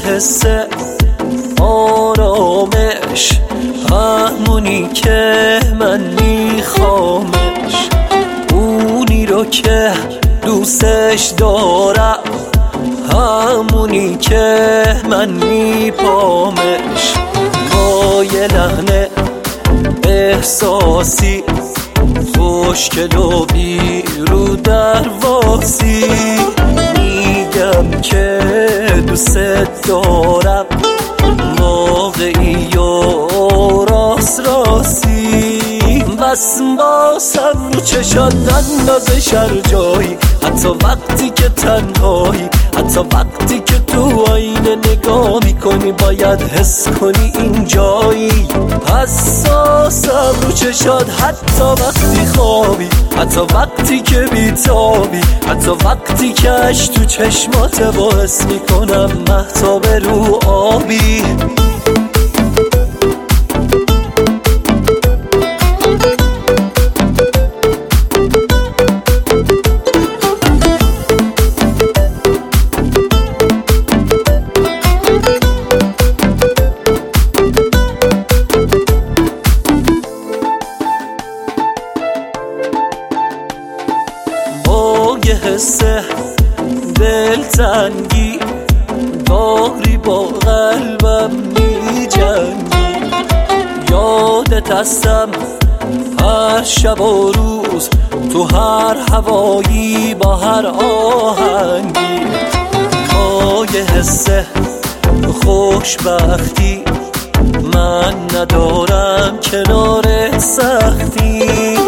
حس آرامش، همونی که من میخوامش، اونی رو که دوستش دارم، همونی که من میپامش. با یه لحن احساسی خوشگل و بی رو درواسی میگم که دوست دارم، واقعی و راست راستی. بس باسم رو چشات نندازش هر جایی، حتی وقتی که تنهایی، حتی وقتی که تو آینه نگاه میکنی باید حس کنی این جایی. حساسم رو چشات حتی وقتی خوابی، حتی وقتی که بیتابی، حتی وقتی که اش تو چشمات باعث میکنم مهتاب رو آبی. یه حس دلتنگی داری با قلبم میجنگی، یادت هستم هر شب و روز تو هر هوایی با هر آهنگی. با یه حس خوشبختی من ندارم کنار سختی،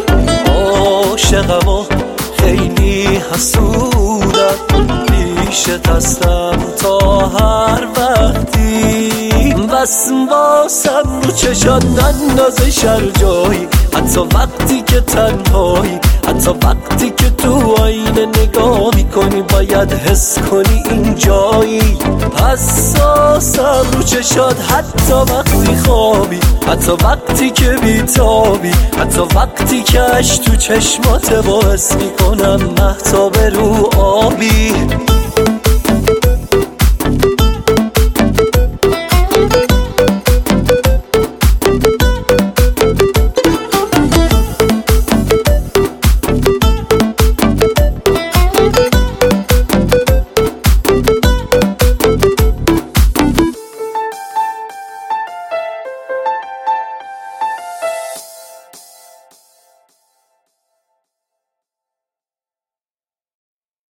عاشقم و خیلی حسودم، پیشت هستم تا هر وقتی. بس باسم رو چشات نندازش هر جایی، حتی وقتی که تنهایی، حتی وقتی که تو آینه نگاه میکنی باید حس کنی این جایی. حساسم رو چشات حتی وقتی خوابی، حتی وقتی که بیتابی، حتی وقتی که اش تو چشمات باعث میکنم مهتاب رو آبی.